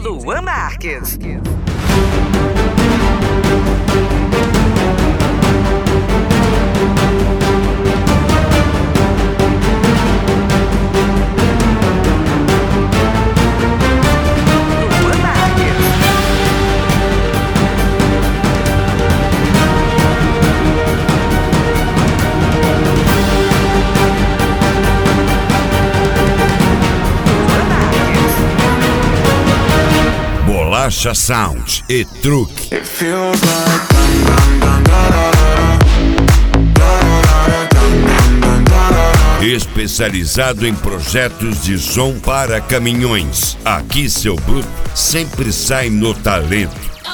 Luan Marques. Bolacha Sound e Truque. Especializado em projetos de som para caminhões. Aqui seu bruto sempre sai no talento.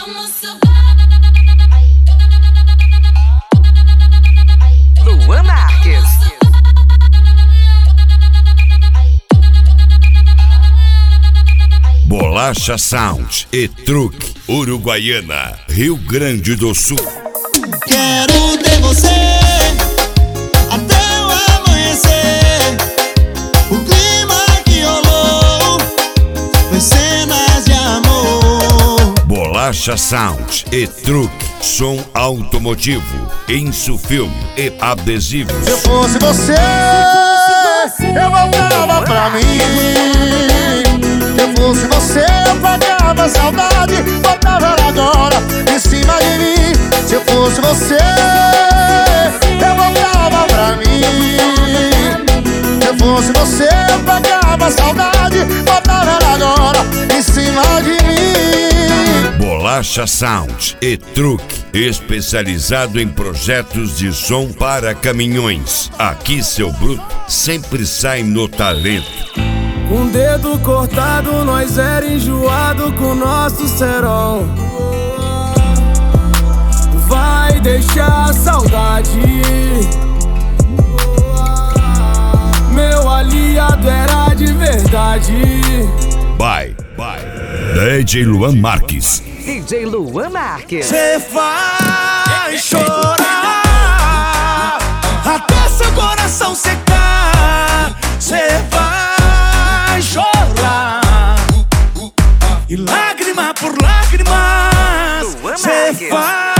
Luan Marques. Bolacha Sound e Truque. Uruguaiana, Rio Grande do Sul. Quero ter você até o amanhecer. O clima que rolou foi cenas de amor. Bolacha Sound e Truque. Som automotivo, insufilme e adesivos. Se eu fosse você, eu voltava pra mim. Se eu fosse você, eu pagava saudade, botava ela agora em cima de mim. Se eu fosse você, eu voltava pra mim. Se eu fosse você, eu pagava saudade, botava ela agora em cima de mim. Bolacha Sound e Truque. Especializado em projetos de som para caminhões. Aqui seu bruto sempre sai no talento. Com o dedo cortado, nós era enjoado com nosso cerol. Vai deixar saudade. Meu aliado era de verdade. Bye. DJ Luan Marques. DJ Luan Marques. Cê vai chorar até seu coração secar. Cê vai chorar e lágrima por lágrima Luan cê Marques. vai